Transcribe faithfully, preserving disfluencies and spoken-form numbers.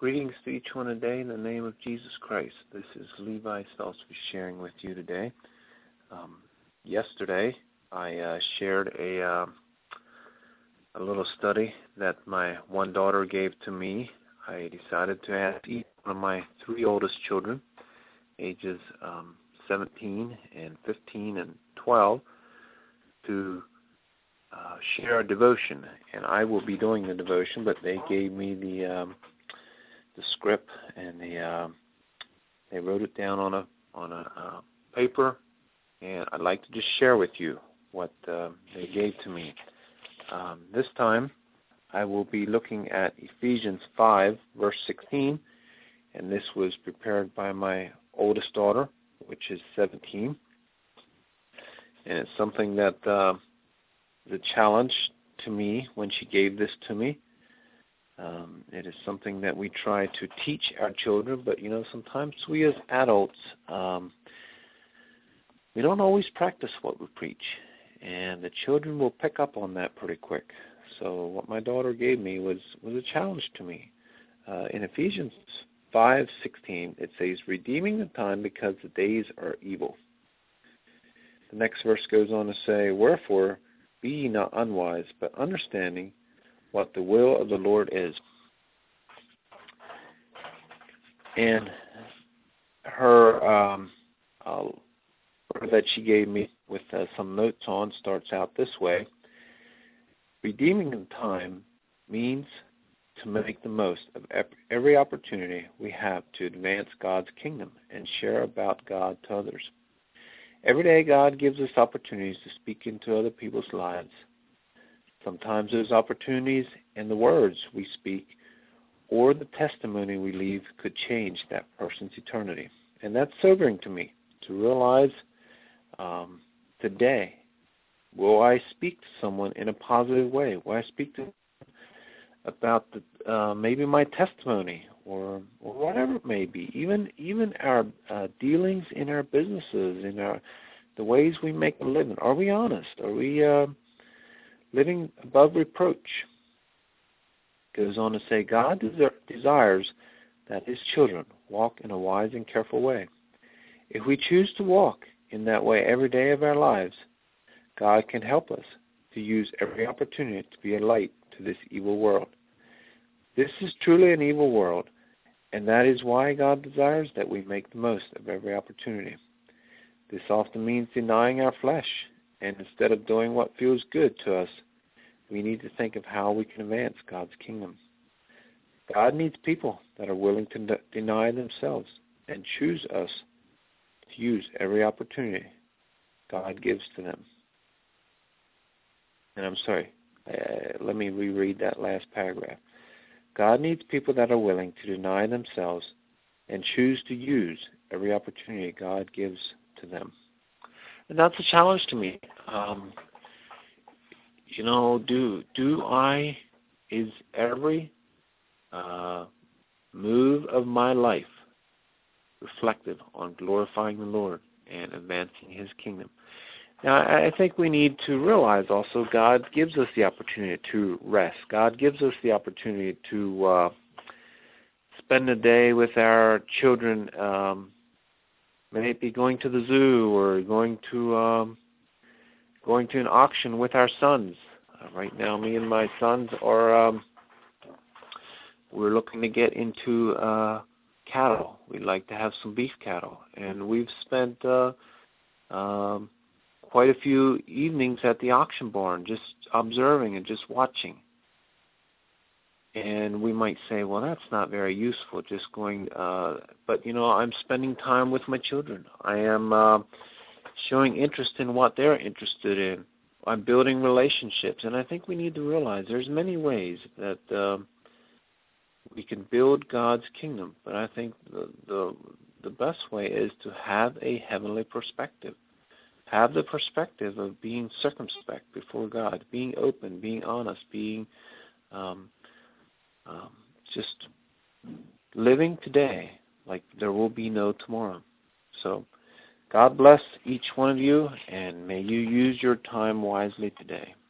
Greetings to each one today in the name of Jesus Christ. This is Levi Salisbury sharing with you today. Um, yesterday, I uh, shared a uh, a little study that my one daughter gave to me. I decided to ask each one of my three oldest children, ages um, seventeen and fifteen and twelve, to uh, share a devotion. And I will be doing the devotion, but they gave me the um, the script, and they uh, they wrote it down on a on a uh, paper, and I'd like to just share with you what uh, they gave to me. Um, this time, I will be looking at Ephesians five, verse sixteen, and this was prepared by my oldest daughter, which is seventeen, and it's something that uh, the challenge to me when she gave this to me. Um, it is something that we try to teach our children, but, you know, sometimes we as adults, um, we don't always practice what we preach, and the children will pick up on that pretty quick. So what my daughter gave me was, was a challenge to me. Uh, in Ephesians five sixteen, it says, "Redeeming the time because the days are evil." The next verse goes on to say, "Wherefore be ye not unwise, but understanding what the will of the Lord is." And her um, uh, that she gave me with uh, some notes on starts out this way: redeeming the time means to make the most of every opportunity we have to advance God's kingdom and share about God to others. Every day God gives us opportunities to speak into other people's lives. Sometimes those opportunities and the words we speak or the testimony we leave could change that person's eternity. And that's sobering to me, to realize um, today, will I speak to someone in a positive way? Will I speak to them about the, uh, maybe my testimony or, or whatever it may be, even even our uh, dealings in our businesses, in our the ways we make a living? Are we honest? Are we... Uh, living above reproach? Goes on to say, God des- desires that his children walk in a wise and careful way. If we choose to walk in that way every day of our lives, God can help us to use every opportunity to be a light to this evil world. This is truly an evil world, and that is why God desires that we make the most of every opportunity. This often means denying our flesh, and instead of doing what feels good to us, we need to think of how we can advance God's kingdom. God needs people that are willing to de- deny themselves and choose us to use every opportunity God gives to them. And I'm sorry, uh, let me reread that last paragraph. God needs people that are willing to deny themselves and choose to use every opportunity God gives to them. And that's a challenge to me. Um, you know, do do I, is every uh, move of my life reflective on glorifying the Lord and advancing his kingdom? Now, I think we need to realize also God gives us the opportunity to rest. God gives us the opportunity to uh, spend a day with our children, um, may it be going to the zoo or going to um, going to an auction with our sons. Uh, right now, me and my sons are um, we're looking to get into uh, cattle. We'd like to have some beef cattle, and we've spent uh, um, quite a few evenings at the auction barn just observing and just watching. And we might say, well, that's not very useful, just going, uh, but, you know, I'm spending time with my children. I am uh, showing interest in what they're interested in. I'm building relationships. And I think we need to realize there's many ways that uh, we can build God's kingdom. But I think the, the the best way is to have a heavenly perspective. Have the perspective of being circumspect before God, being open, being honest, being... Um, Um, just living today like there will be no tomorrow. So God bless each one of you, and may you use your time wisely today.